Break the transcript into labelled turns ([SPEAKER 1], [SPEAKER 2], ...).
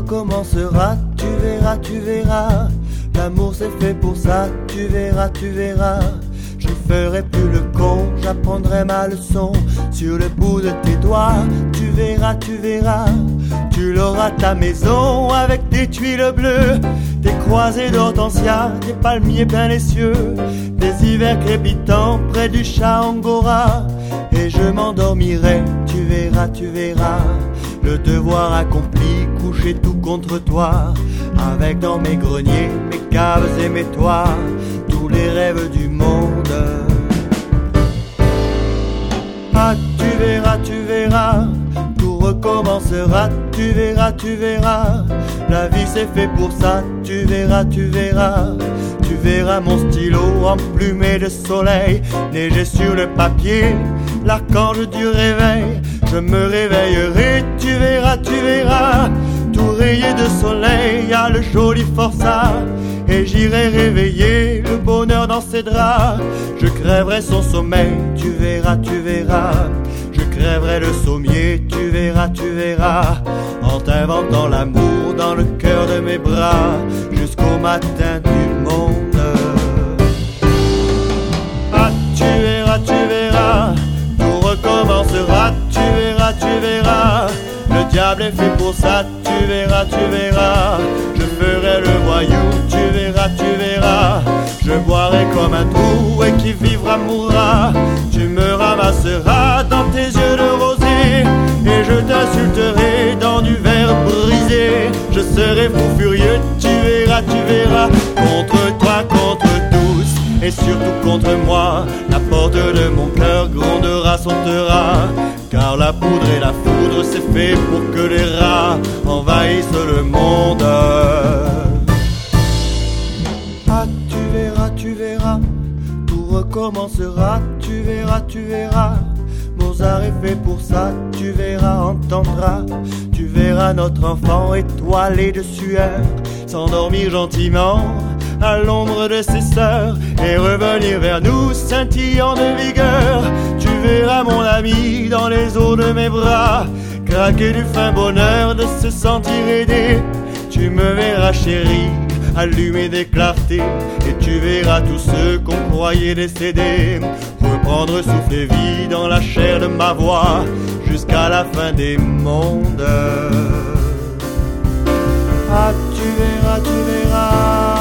[SPEAKER 1] recommenceras, tu verras. L'amour c'est fait pour ça, tu verras. Je ferai plus le con, j'apprendrai ma leçon sur le bout de tes doigts, tu verras. Tu l'auras ta maison avec des tuiles bleues, des croisées d'hortensia, des palmiers plein les cieux, des hivers crépitants près du chat Angora. Et je m'endormirai, tu verras. Le devoir accompli, couché tout contre toi, avec dans mes greniers, mes caves et mes toits, tous les rêves du monde. Ah, tu verras, tout recommencera, tu verras. La vie c'est fait pour ça, tu verras. Tu verras mon stylo emplumé de soleil, neiger sur le papier, l'archange du réveil. Je me réveillerai, tu verras. Tout rayé de soleil, à le joli forçat. Et j'irai réveiller le bonheur dans ses draps. Je crèverai son sommeil, tu verras. Je crèverai le sommier, tu verras. En t'inventant l'amour dans le cœur de mes bras, jusqu'au matin du monde. Ah, tu verras, tout recommencera, tu verras. Le diable est fait pour ça, tu verras. Je ferai le voyou, tu verras. Je boirai comme un trou et qui vivra mourra. Tu me ramasseras dans tes yeux de rosée, et je t'insulterai dans du verre brisé. Je serai fou furieux, tu verras. Contre toi, contre tous, et surtout contre moi. La porte de mon cœur grondera, sautera, car la poudre et la foudre c'est fait pour que les rats envahissent le monde. Ah, tu verras, tout recommencera, tu verras. Mozart est fait pour ça, tu verras, entendras. Tu verras notre enfant étoilé de sueur s'endormir gentiment à l'ombre de ses sœurs et revenir vers nous scintillant de vigueur. Tu verras mon ami dans les eaux de mes bras craquer du fin bonheur de se sentir aidé. Tu me verras chérie allumer des clartés, et tu verras tous ceux qu'on croyait décédés reprendre souffle et vie dans la chair de ma voix jusqu'à la fin des mondes. Ah, tu verras.